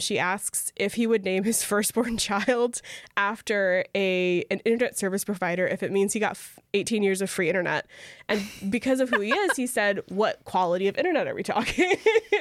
She asks if he would name his firstborn child after an internet service provider if it means he got 18 years of free internet. And because of who he is, he said, what quality of internet are we talking?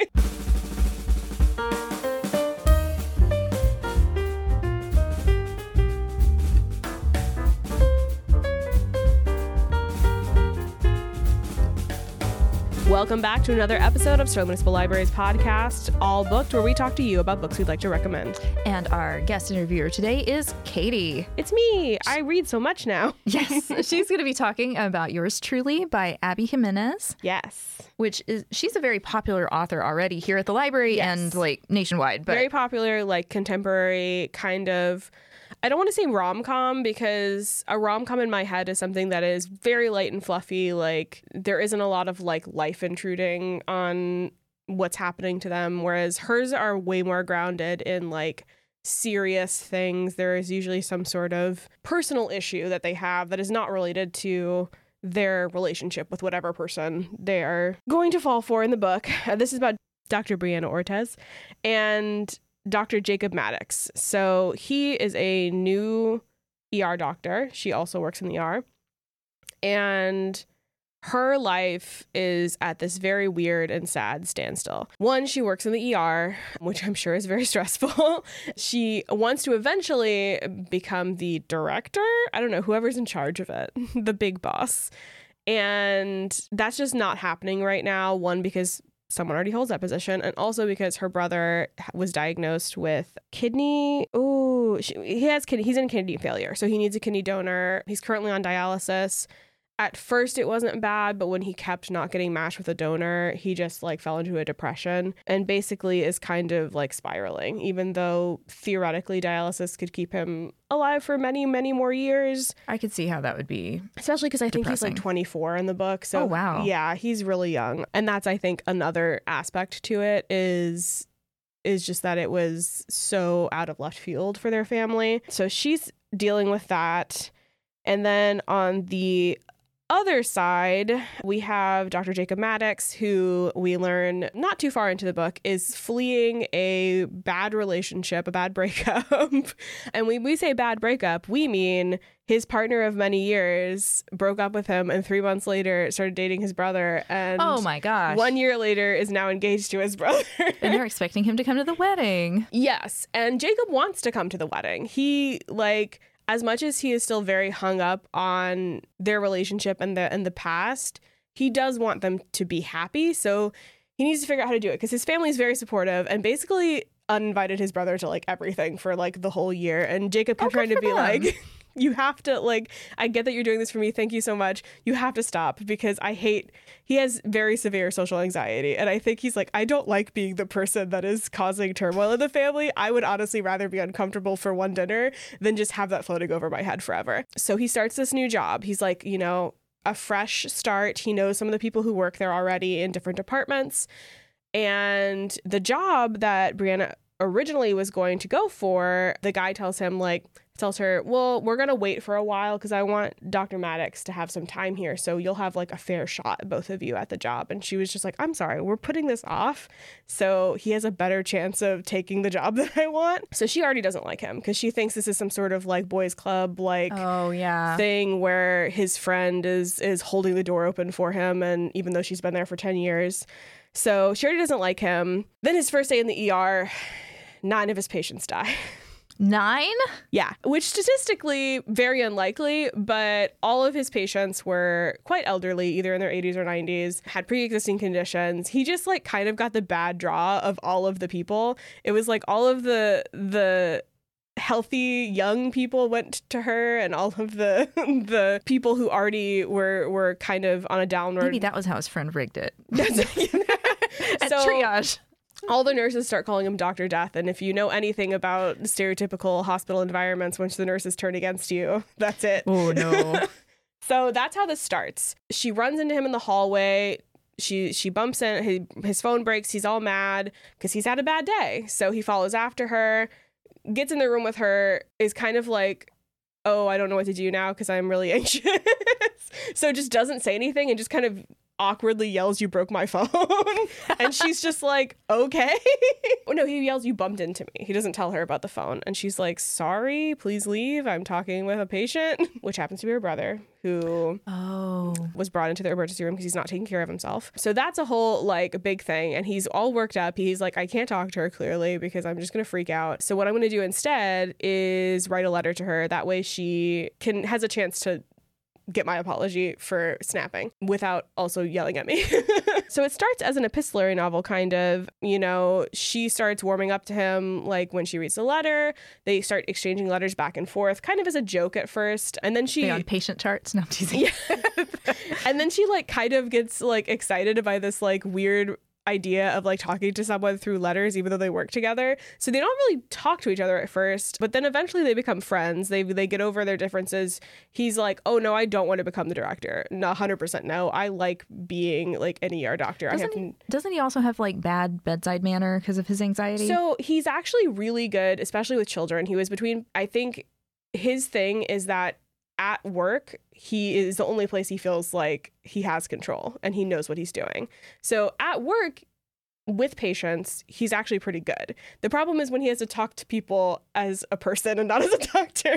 Welcome back to another episode of Sterling Municipal Library's podcast, All Booked, where we talk to you about books we'd like to recommend. And our guest interviewer today is Katie. It's me. I read so much now. Yes. She's going to be talking about Yours Truly by Abby Jimenez. Yes. She's a very popular author already here at the library and like nationwide. But very popular, like contemporary kind of, I don't want to say rom-com because a rom-com in my head is something that is very light and fluffy. Like there isn't a lot of like life intruding on what's happening to them, whereas hers are way more grounded in like serious things. There is usually some sort of personal issue that they have that is not related to their relationship with whatever person they are going to fall for in the book. This is about Dr. Brianna Ortez and Dr. Jacob Maddox. So he is a new ER doctor. She also works in the ER. And her life is at this very weird and sad standstill. One, she works in the ER, which I'm sure is very stressful. She wants to eventually become the director. I don't know, whoever's in charge of it, the big boss. And that's just not happening right now. One, because someone already holds that position, and also because her brother was diagnosed with kidney. He's in kidney failure, so he needs a kidney donor. He's currently on dialysis. At first, it wasn't bad, but when he kept not getting matched with a donor, he just like fell into a depression and basically is kind of like spiraling, even though theoretically dialysis could keep him alive for many, many more years. I could see how that would be. Especially because I think he's like 24 in the book. So, oh, wow. Yeah, he's really young. And that's, I think, another aspect to it is just that it was so out of left field for their family. So she's dealing with that. And then on the other side, we have Dr. Jacob Maddox, who we learn not too far into the book is fleeing a bad relationship, a bad breakup. And when we say bad breakup, we mean his partner of many years broke up with him and 3 months later started dating his brother. And oh my gosh. 1 year later is now engaged to his brother. And they're expecting him to come to the wedding. Yes. And Jacob wants to come to the wedding. He as much as he is still very hung up on their relationship and the past, he does want them to be happy. So he needs to figure out how to do it because his family is very supportive and basically uninvited his brother to like everything for like the whole year. And Jacob kept trying to be like, you have to I get that you're doing this for me. Thank you so much. You have to stop because he has very severe social anxiety. And I think he's like, I don't like being the person that is causing turmoil in the family. I would honestly rather be uncomfortable for one dinner than just have that floating over my head forever. So he starts this new job. He's like, a fresh start. He knows some of the people who work there already in different departments. And the job that Brianna originally was going to go for, the guy tells her, well, we're going to wait for a while because I want Dr. Maddox to have some time here. So you'll have like a fair shot, both of you, at the job. And she was just like, I'm sorry, we're putting this off. So he has a better chance of taking the job that I want. So she already doesn't like him because she thinks this is some sort of like boys club, thing where his friend is holding the door open for him. And even though she's been there for 10 years. So she already doesn't like him. Then his first day in the ER, 9 of his patients die. 9? Yeah, which statistically very unlikely, but all of his patients were quite elderly, either in their 80s or 90s, had pre-existing conditions. He just like kind of got the bad draw of all of the people. It was like all of the healthy young people went to her and all of the people who already were kind of on a downward. Maybe that was how his friend rigged it. At So, triage. all the nurses start calling him Dr. Death. And if you know anything about stereotypical hospital environments, once the nurses turn against you, that's it. Oh, no. So that's how this starts. She runs into him in the hallway. She bumps in. His phone breaks. He's all mad because he's had a bad day. So he follows after her, gets in the room with her, is kind of like, oh, I don't know what to do now because I'm really anxious. So just doesn't say anything and just kind of awkwardly yells, "You broke my phone." And she's just like, okay. Oh, no, he yells, "You bumped into me." He doesn't tell her about the phone. And she's like, "Sorry, please leave. I'm talking with a patient," which happens to be her brother, who was brought into the emergency room because he's not taking care of himself. So that's a whole like big thing. And he's all worked up. He's like, "I can't talk to her clearly because I'm just going to freak out. So what I'm going to do instead is write a letter to her. That way she has a chance to get my apology for snapping without also yelling at me." So it starts as an epistolary novel, kind of. You know, she starts warming up to him like when she reads the letter. They start exchanging letters back and forth, kind of as a joke at first. And then she... on patient charts? No, I'm teasing. Yeah. And then she like kind of gets like excited by this like weird idea of like talking to someone through letters, even though they work together. So they don't really talk to each other at first, but then eventually they become friends. They get over their differences. He's like, "Oh no, I don't want to become the director. No, 100% no. I like being like an ER doctor." Doesn't he also have like bad bedside manner because of his anxiety? So he's actually really good, especially with children. He was between, I think his thing is that at work, he is the only place he feels like he has control and he knows what he's doing. So at work with patients, he's actually pretty good. The problem is when he has to talk to people as a person and not as a doctor,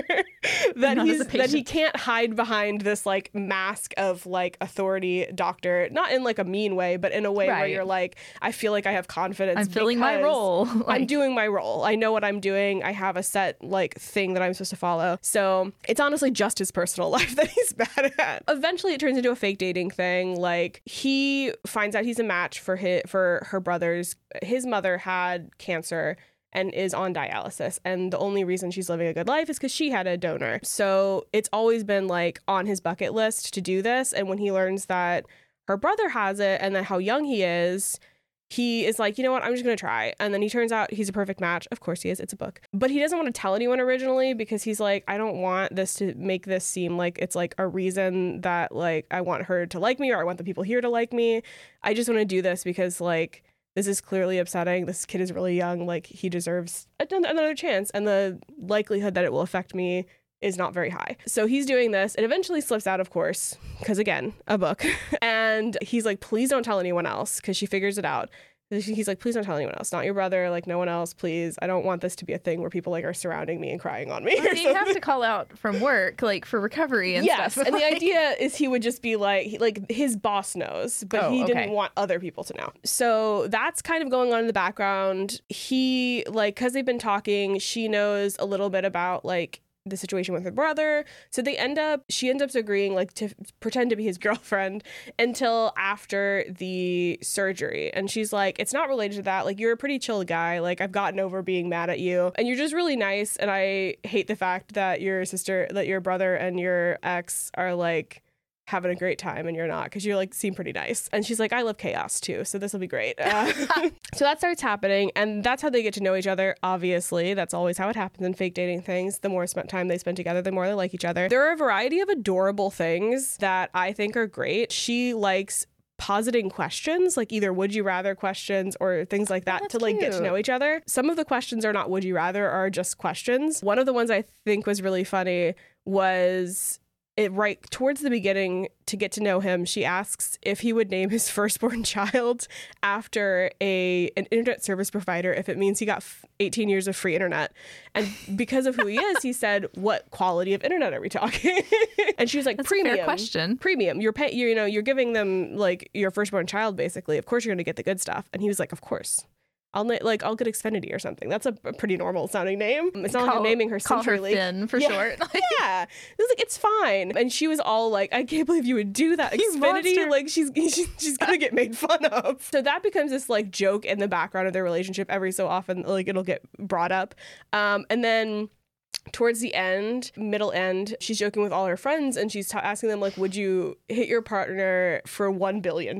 that he can't hide behind this like mask of like authority doctor, not in like a mean way, but in a way where you're like, I feel like I have confidence. I'm filling my role. I'm doing my role. I know what I'm doing. I have a set like thing that I'm supposed to follow. So it's honestly just his personal life that he's bad at. Eventually it turns into a fake dating thing. Like he finds out he's a match for her brother. His mother had cancer and is on dialysis, and the only reason she's living a good life is because she had a donor. So it's always been like on his bucket list to do this. And when he learns that her brother has it and that how young he is like, "You know what, I'm just gonna try." And then he turns out he's a perfect match. Of course he is, it's a book. But he doesn't want to tell anyone originally because he's like, "I don't want this to make this seem like it's like a reason that like I want her to like me or I want the people here to like me. I just want to do this because like this is clearly upsetting. This kid is really young. Like he deserves another chance. And the likelihood that it will affect me is not very high." So he's doing this. It eventually slips out, of course, because again, a book. And he's like, "Please don't tell anyone else," because she figures it out. He's like, "Please don't tell anyone else. Not your brother. Like no one else, please. I don't want this to be a thing where people like are surrounding me and crying on me." Well, you have to call out from work, like for recovery and stuff. Yes, and the idea is he would just be like, his boss knows, but he didn't want other people to know. So that's kind of going on in the background. He like, because they've been talking, she knows a little bit about like the situation with her brother. So she ends up agreeing like to pretend to be his girlfriend until after the surgery. And she's like, "It's not related to that. Like, you're a pretty chill guy. Like, I've gotten over being mad at you and you're just really nice. And I hate the fact that your brother and your ex are like having a great time and you're not, because you like seem pretty nice." And she's like, "I love chaos too, so this will be great." So that starts happening, and that's how they get to know each other. Obviously, that's always how it happens in fake dating things. The more time they spend together, the more they like each other. There are a variety of adorable things that I think are great. She likes positing questions, like either would you rather questions or things like that, to like get to know each other. Some of the questions are not would you rather, are just questions. One of the ones I think was really funny was right towards the beginning, to get to know him, she asks if he would name his firstborn child after an internet service provider if it means he got 18 years of free internet. And because of who he is, he said, "What quality of internet are we talking?" And she was like, "That's premium." A fair question. Premium. You're giving them like your firstborn child, basically. Of course you're going to get the good stuff. And he was like, "Of course. I'll get Xfinity or something." That's a pretty normal sounding name. It's not like I'm naming her Call her Finn for short. Yeah. It was like, it's fine. And she was all like, "I can't believe you would do that. Xfinity, like she's gonna get made fun of." So that becomes this like joke in the background of their relationship. Every so often, like it'll get brought up. And then towards the middle end, she's joking with all her friends and she's asking them like, "Would you hit your partner for $1 billion?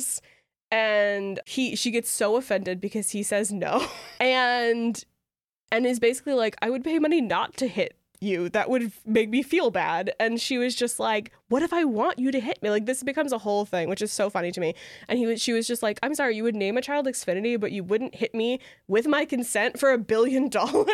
And she gets so offended because he says no, and is basically like, "I would pay money not to hit you that would make me feel bad. And she was just like, what if I want you to hit me? Like, this becomes a whole thing, which is so funny to me. And she was just like, I'm sorry, you would name a child Xfinity, but you wouldn't hit me with my consent for $1 billion.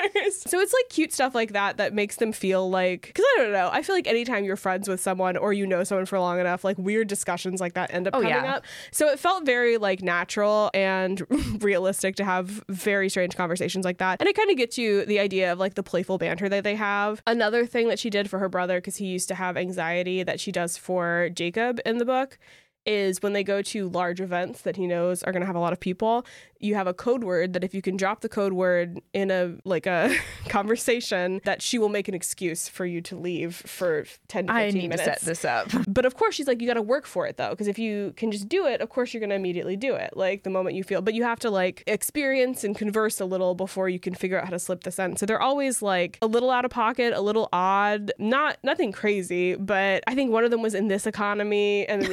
So it's like cute stuff like that makes them feel like, because I don't know, I feel like anytime you're friends with someone or you know someone for long enough, like weird discussions like that end up coming up. So it felt very like natural and realistic to have very strange conversations like that. And it kind of gets you the idea of like the playful banter that they have. Another thing that she did for her brother, because he used to have anxiety, that she does for Jacob in the book, is when they go to large events that he knows are going to have a lot of people, you have a code word that if you can drop the code word in a conversation, that she will make an excuse for you to leave for 10 to 15 minutes. I need to set this up. But of course, she's like, you got to work for it though, because if you can just do it, of course you're going to immediately do it, like the moment you feel, but you have to like experience and converse a little before you can figure out how to slip this in. So they're always like a little out of pocket, a little odd, nothing crazy, but I think one of them was in this economy, and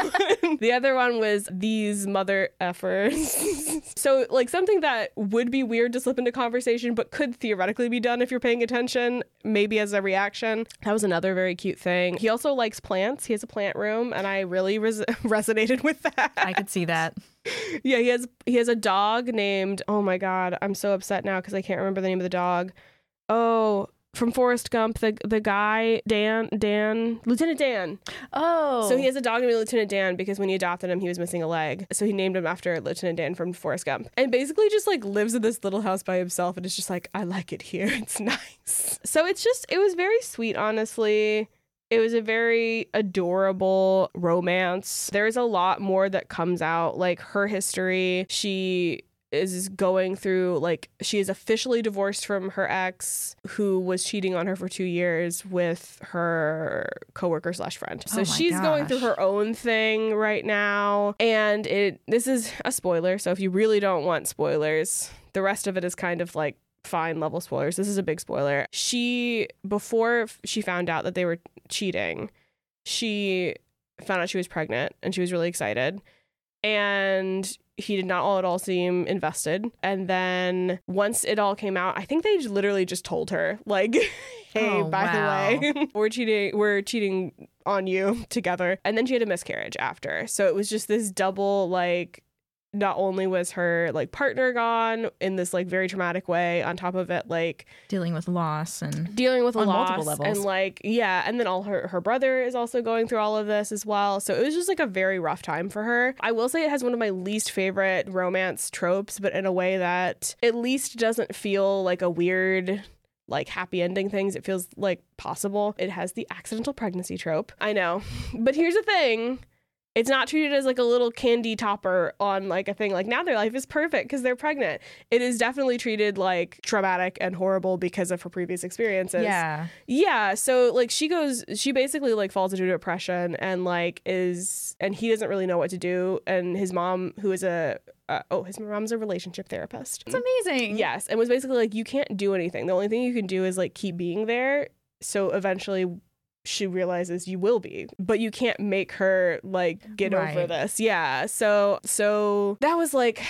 the other one was these mother effers. So like something that would be weird to slip into conversation, but could theoretically be done if you're paying attention, maybe as a reaction. That was another very cute thing. He also likes plants. He has a plant room, and I really resonated with that. I could see that. Yeah, he has a dog named, oh my God, I'm so upset now because I can't remember the name of the dog. Oh, from Forrest Gump, the guy, Lieutenant Dan. Oh. So he has a dog named Lieutenant Dan because when he adopted him, he was missing a leg. So he named him after Lieutenant Dan from Forrest Gump. And basically just like lives in this little house by himself and is just like, I like it here. It's nice. So it was very sweet, honestly. It was a very adorable romance. There's a lot more that comes out, like her history. She is going through, like, she is officially divorced from her ex who was cheating on her for 2 years with her coworker / friend. So she's going through her own thing right now. And this is a spoiler. So if you really don't want spoilers, the rest of it is kind of like fine level spoilers. This is a big spoiler. Before she found out that they were cheating, she found out she was pregnant and she was really excited. And he did not at all seem invested. And then once it all came out, I think they literally just told her, like, hey, by the way, we're cheating on you together. And then she had a miscarriage after. So it was just this double, like, not only was her like partner gone in this like very traumatic way, on top of it, like dealing with loss on multiple levels. And like, yeah. And then all her brother is also going through all of this as well. So it was just like a very rough time for her. I will say it has one of my least favorite romance tropes, but in a way that at least doesn't feel like a weird, like happy ending things. It feels like possible. It has the accidental pregnancy trope. I know. But here's the thing. It's not treated as like a little candy topper on like a thing like now their life is perfect because they're pregnant. It is definitely treated like traumatic and horrible because of her previous experiences. Yeah. So like she basically like falls into depression and like and he doesn't really know what to do. And his mom, who is his mom's a relationship therapist. It's amazing. Yes. And was basically like, you can't do anything. The only thing you can do is like keep being there. So eventually she realizes you will be, but you can't make her like get over this. Yeah. So that was like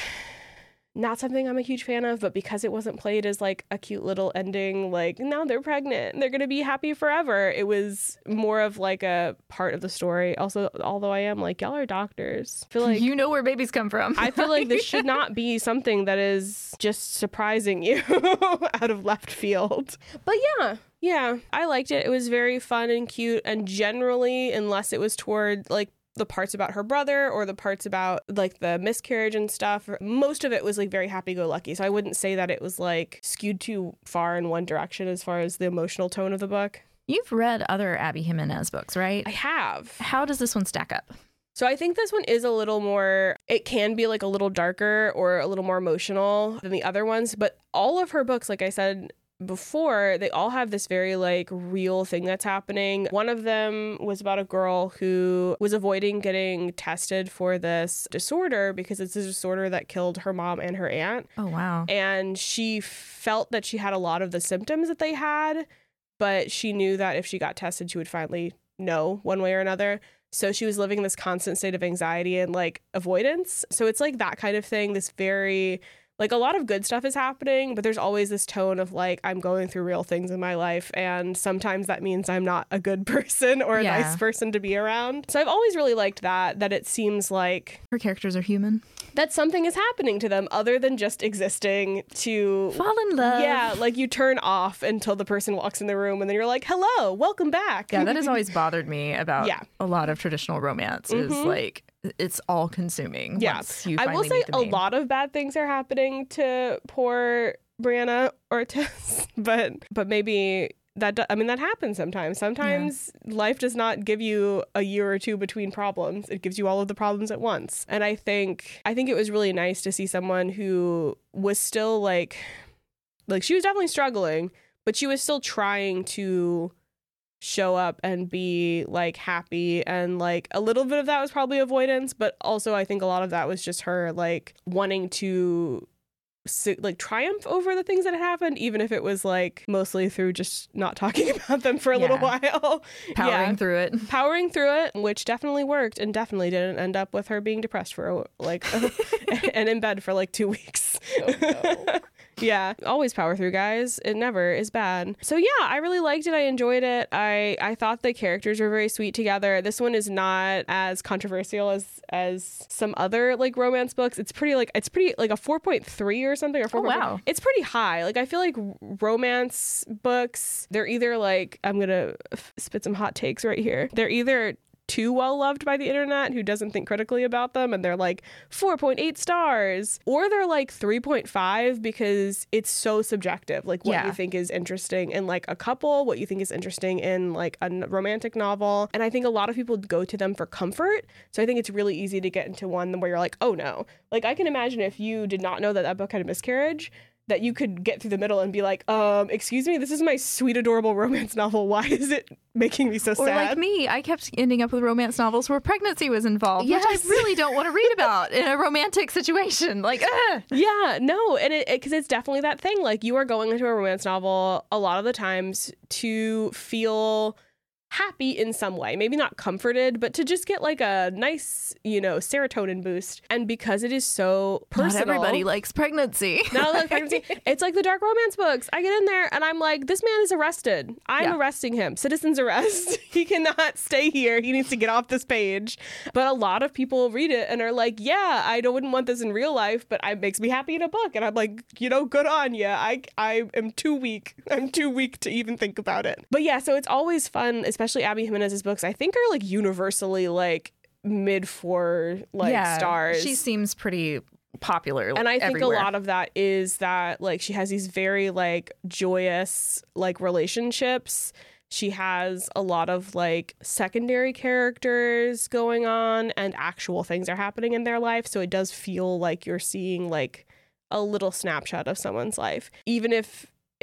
not something I'm a huge fan of, but because it wasn't played as like a cute little ending, like now they're pregnant and they're going to be happy forever. It was more of like a part of the story. Also, although I am like, y'all are doctors. I feel like you know where babies come from. I feel like this should not be something that is just surprising you out of left field. But yeah, I liked it. It was very fun and cute, and generally, unless it was toward like the parts about her brother or the parts about like the miscarriage and stuff, most of it was like very happy-go-lucky. So I wouldn't say that it was like skewed too far in one direction as far as the emotional tone of the book. You've read other Abby Jimenez books, right? I have. How does this one stack up? So I think this one is a little more, it can be like a little darker or a little more emotional than the other ones, but all of her books, like I said before, they all have this very like real thing that's happening. One of them was about a girl who was avoiding getting tested for this disorder because it's a disorder that killed her mom and her aunt. Oh, wow. And she felt that she had a lot of the symptoms that they had, but she knew that if she got tested, she would finally know one way or another. So she was living in this constant state of anxiety and like avoidance. So it's like that kind of thing, this very Like a lot of good stuff is happening, but there's always this tone of like, I'm going through real things in my life. And sometimes that means I'm not a good person or a nice person to be around. So I've always really liked that it seems like her characters are human. That something is happening to them other than just existing to fall in love. Yeah, like you turn off until the person walks in the room and then you're like, hello, welcome back. Yeah, that has always bothered me about a lot of traditional romance is like it's all consuming. Yeah. I will say a lot of bad things are happening to poor Brianna Ortiz, but maybe that happens sometimes. Sometimes life does not give you a year or two between problems. It gives you all of the problems at once. And I think it was really nice to see someone who was still like she was definitely struggling, but she was still trying to show up and be like happy, and like a little bit of that was probably avoidance, but also I think a lot of that was just her like wanting to like triumph over the things that had happened, even if it was like mostly through just not talking about them for a little while. Powering through it, which definitely worked and definitely didn't end up with her being depressed for like and in bed for like 2 weeks. Oh, no. Yeah, always power through, guys. It never is bad. So yeah, I really liked it. I enjoyed it. I thought the characters were very sweet together. This one is not as controversial as some other like romance books. It's pretty like a 4.3 or something, or 4. Oh, wow. It's pretty high. Like I feel like romance books, they're either like, I'm gonna spit some hot takes right here. They're either too well loved by the internet who doesn't think critically about them and they're like 4.8 stars, or they're like 3.5 because it's so subjective, like what you think is interesting in like a couple, what you think is interesting in like a romantic novel. And I think a lot of people go to them for comfort, so I think it's really easy to get into one where you're like, oh no, like I can imagine if you did not know that book had a miscarriage, that you could get through the middle and be like, excuse me, this is my sweet, adorable romance novel. Why is it making me so sad? Or like me, I kept ending up with romance novels where pregnancy was involved, which I really don't want to read about in a romantic situation. Like, yeah, no, and because it's definitely that thing. Like, you are going into a romance novel a lot of the times to feel happy in some way, maybe not comforted, but to just get like a nice, serotonin boost. And because it is so personal, not everybody likes pregnancy. It's like the dark romance books. I get in there and I'm like, this man is arrested. I'm arresting him. Citizen's arrest. He cannot stay here. He needs to get off this page. But a lot of people read it and are like, yeah, I wouldn't want this in real life, but it makes me happy in a book. And I'm like, good on you. I am too weak. I'm too weak to even think about it. But yeah, so it's always fun, especially Abby Jimenez's books, I think are like universally like mid-4 stars. She seems pretty popular. And I think everywhere. a lot of that is that like she has these very like joyous like relationships. She has a lot of like secondary characters going on and actual things are happening in their life. So it does feel like you're seeing like a little snapshot of someone's life. Even if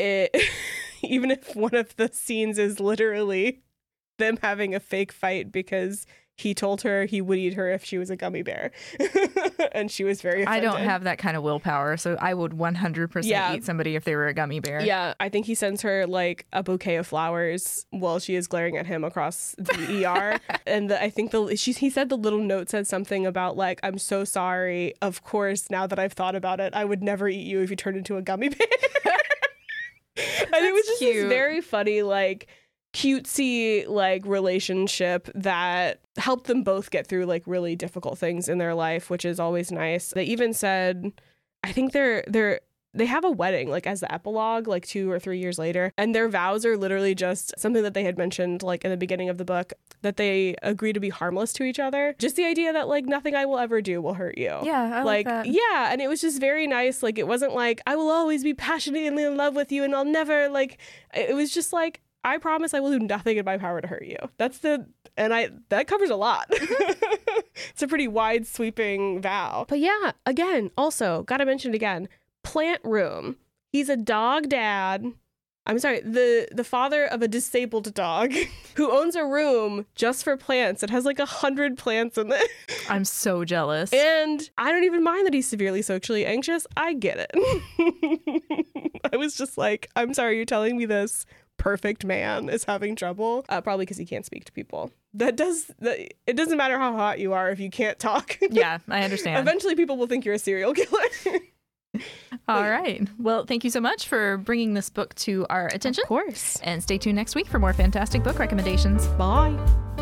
one of the scenes is literally them having a fake fight because he told her he would eat her if she was a gummy bear. And she was very offended. I don't have that kind of willpower, so I would 100% eat somebody if they were a gummy bear. Yeah, I think he sends her like a bouquet of flowers while she is glaring at him across the ER. And I think he said the little note said something about like, I'm so sorry. Of course, now that I've thought about it, I would never eat you if you turned into a gummy bear. And it was just cute. This very funny, like, cutesy like relationship that helped them both get through like really difficult things in their life, which is always nice. They even said, I think they have a wedding like as the epilogue like 2 or 3 years later, and their vows are literally just something that they had mentioned like in the beginning of the book, that they agree to be harmless to each other. Just the idea that like nothing I will ever do will hurt you. Yeah, I like that. Yeah, and it was just very nice. Like it wasn't like I will always be passionately in love with you and I'll never like. It was just like, I promise I will do nothing in my power to hurt you. That covers a lot. It's a pretty wide sweeping vow. But yeah, again, also gotta mention it again, Plant Room. He's a dog dad. I'm sorry, the father of a disabled dog who owns a room just for plants. It has like 100 plants in it. I'm so jealous. And I don't even mind that he's severely socially anxious. I get it. I was just like, I'm sorry, you're telling me this perfect man is having trouble, probably because he can't speak to people. It doesn't matter how hot you are if you can't talk. Yeah, I understand. Eventually people will think you're a serial killer. All right. Well, thank you so much for bringing this book to our attention. Of course. And stay tuned next week for more fantastic book recommendations. Bye.